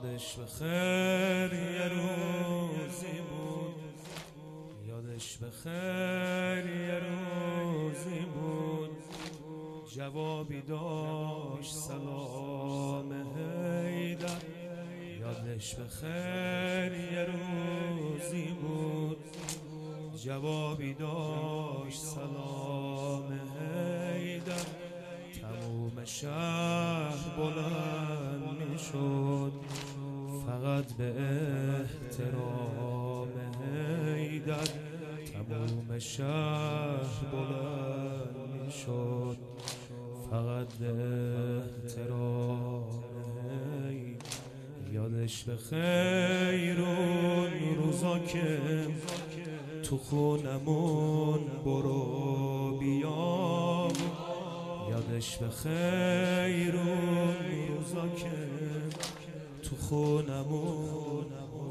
یادش بخیر یه روزی بود، یادش بخیر یه روزی بود، جوابی داشت سلام حیدر. یادش بخیر یه روزی بود، جوابی داشت سلام حیدر. تموم شهر بلند می شد فقط به احترام حیدر. تموم شهر بلند می شد فقط به احترام حیدر. یادش بخیر اون روزا که تو خونمون برو بیا، یادش بخیر اون روزا که تو خونمون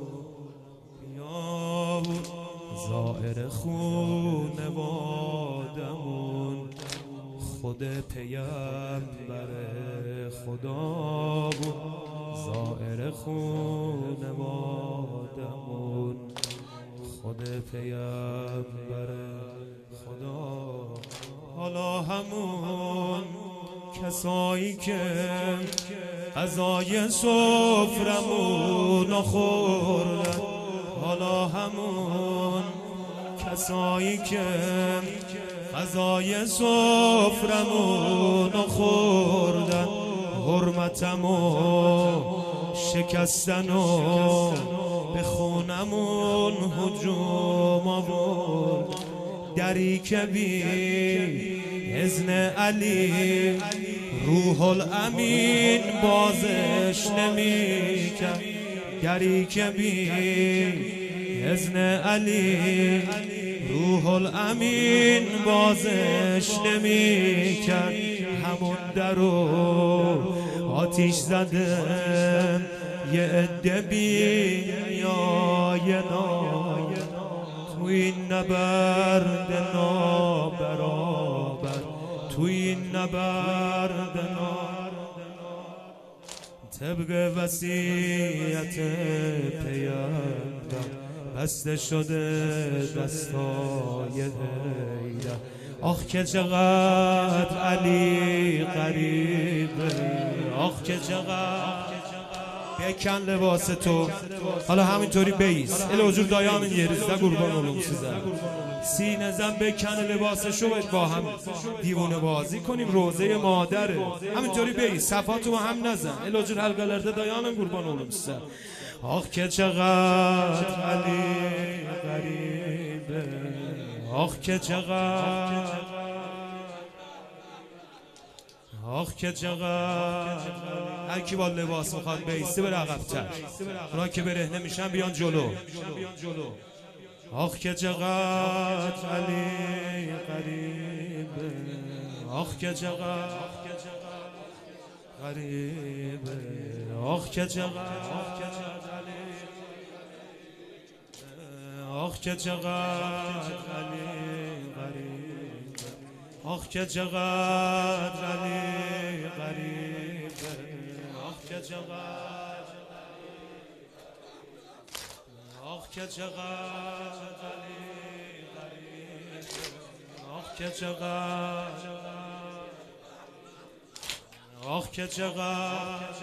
بیا بود. زائر خونوادمون خود پیامبر خدا بود. زائر خونوادمون خود پیامبر خدا. حالا همون کسایی که غذای سفرمون خوردن، حالا همون کسایی که غذای سفرمون خوردن، حرمتمو شکستن و به خونمون هجوم آورد. دری که بی اذن علی روح الامین بازش نمی‌کرد. دری که بی اذن علی روح الامین بازش نمی‌کرد. همون درو آتیش زده یه عده بی‌نیای تو این نبرد نابرابر، تو این نبرد طبق وصیت پیامبر بسته شده دستای حیدر. آخ که چقدر علی غریبه، آخ که چقدر. بکن لباس تو، حالا همینطوری بیس الوجور دایامین یریزده قربان اولم سیزه سینه زن. بکن لباسشو باید با هم دیوونه بازی کنیم. روزه مادره همینطوری بیس، صفاتو هم نزن الوجور حلقلرده دایامین قربان اولم سیزه. آخ که چقدر علی غریبه، آخ که چقدر، آخ که چقدر. هر کی با لباس میخواد بیسته بره عقب‌تر، اونا که برهنه میشن بیان جلو. آخ که چقدر علی غریبه، آخ که چقدر غریبه، آخ که چقدر، آخ که چقدر علی غریبه، آخ که چقدر علی غریبه، آخ که چقدر، آخ که چقدر علی غریبه، آخ که چقدر، آخ که چقدر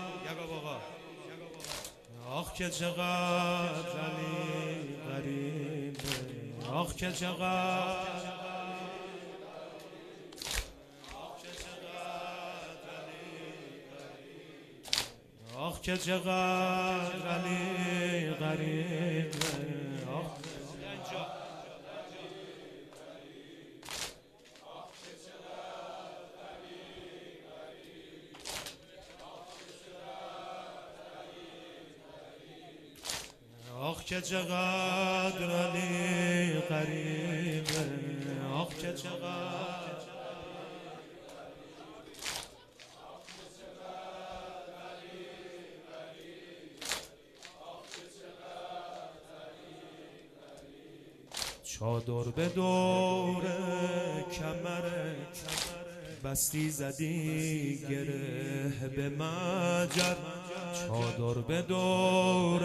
آخ که چقدر علی غریبه، آخ که چقدر، آخ که چقدر علی غریبه، آخ که چقدر علی غریبه، آخ که چقدر، چادر به دور کمرت بستی زدی گره به مجر. چادر به دور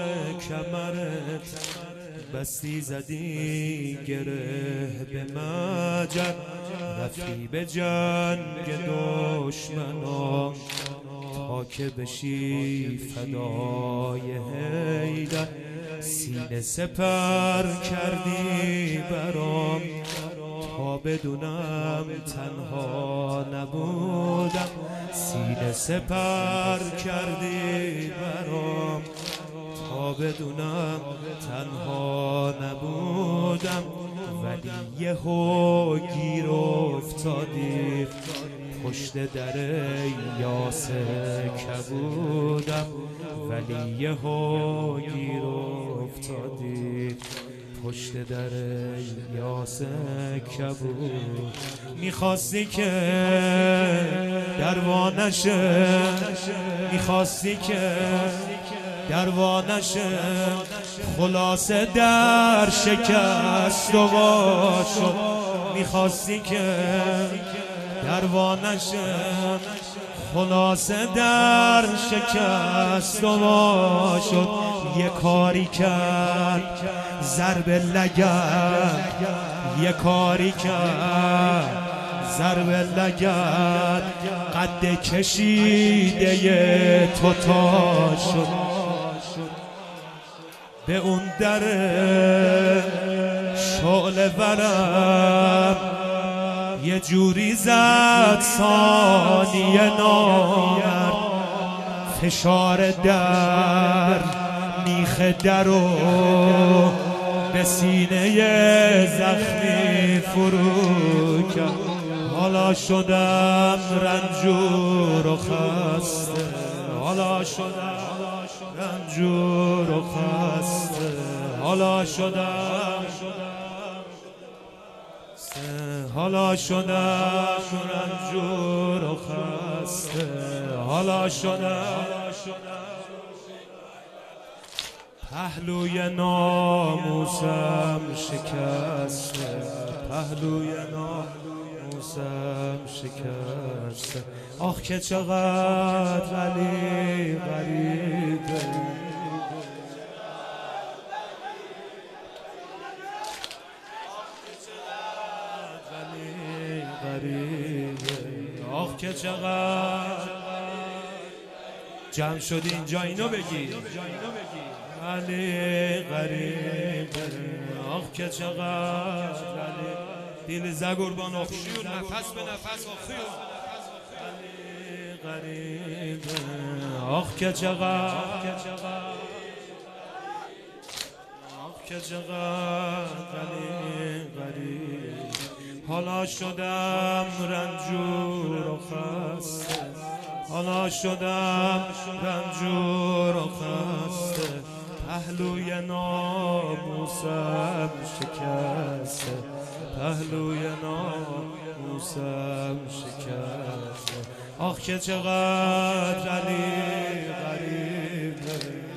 کمرت بستی زدی گره به مجد، رفتی به جنگ دشمنان تا که بشی فدای حیدر. سینه سپر کردی برام تا بدونم تنها نبودم، سینه سپر کردی برام تا بدونم تنها نبودم. ولی یهو گیر افتادی پشت در یاس کبودم، ولی یهو گیر افتادی پشت در یاس کبود. میخواستی که دروانشه، میخواستی که دروانشه، خلاصه در شکست و شد. میخواستی که دروانشه، خلاصه در شکست و شد. یه کاری کرد ضرب لگد، یه کاری کرد ضرب لگد، قد کشیده تو تا شد. به اون در شعله ورم یه جوری زد ثانیه نامرد، فشار در میخ درو به سینه زخمی فرو کرد. حالا شدم رنجور و خسته، حالا شدم رنجور و خسته، حالا شدم حالا شدم رنجور و خسته، حالا شدم پهلوی ناموسم شکسته، پهلوی ناموسم شکسته. آخ که چقدر علی غریبه، آخ که چقدر جمع شد اینجا اینو بگی علی غریبه. آخ که چقدر علی دل زگربان اخشیون نفس به نفس اخیون علی غریبه. آخ که چقدر آخ که چقدر علی غریبه. حالا شدم رنجور و خسته، حالا شدم رنجور و خسته، پهلوی ناموسم شکسته، پهلوی ناموسم شکسته. آخ که چقدر علی غریبه،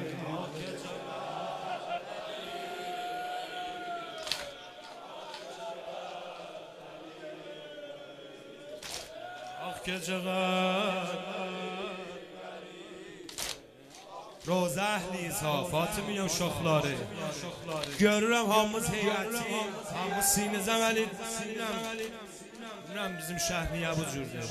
آخ که چقدر روز اهلیزها فاطمیه و شخلاره görürəm hamımız heyəti, hamımız sinizəm əli sinəm bizim şəhniyə bu cürdür.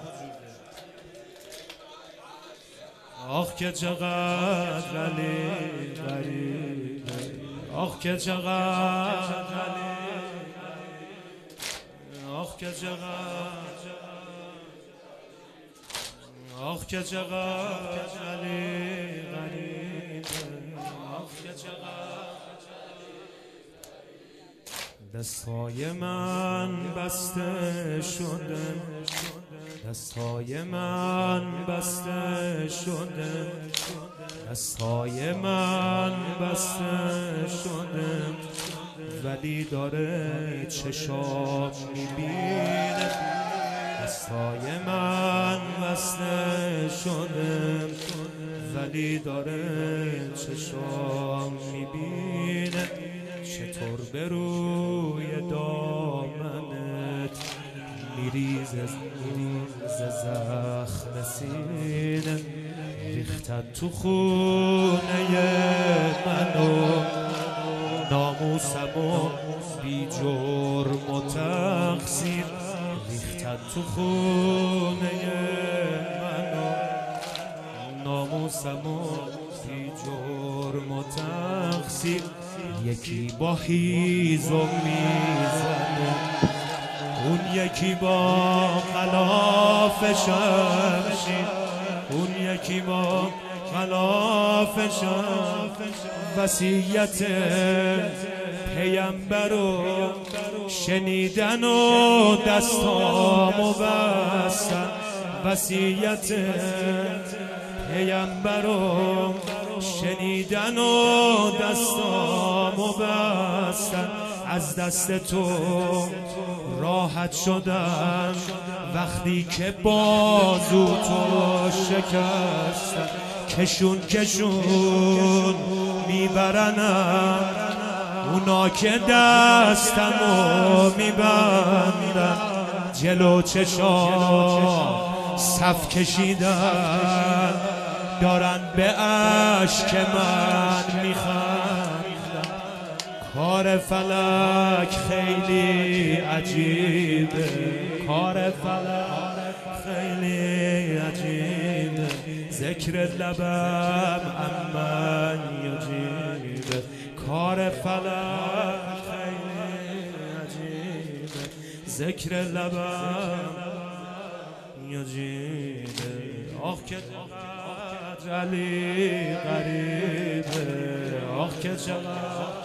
Ah که چقدر علی غریبه، ah که چقدر علی، ah که چقدر، ah که چقدر علی غریبه، ah که چقدر. دستای من بسته شده، دستای من بسته شده، دستای من بسته شده، ولی داره چشام میبینه. دستای من بسته شده، ولی داره چشام میبینه. چطور به روی دامنت میریزه زخم سینه، ریختن تو خونه منو، ناموسمو بی جرم و تقصیر ریختن تو خونه منو، ناموسمو بی جرم و تقصیر. یکی با هیزم میزنه، اون یکی با غلاف شمشیر، اون یکی با غلاف شمشیر. وصیت پیامبر رو شنیدن و دستامو بستن، وصیت پیامبر رو شنیدن و دستامو بستن. از دست تو راحت شدم وقتی که بازو تو شکستن. کشون کشون میبرنم اونا که دستمو میبندن، جلو چشام صف کشیدن دارن به اشک من میخندن. کار فلک خیلی عجیبه، کار فلک خیلی عجیبه، ذکر لبم امن یجیبه. کار فلک خیلی عجیبه، ذکر لبم یجیبه. آخ که چقدر علی غریبه، آخ که چقدر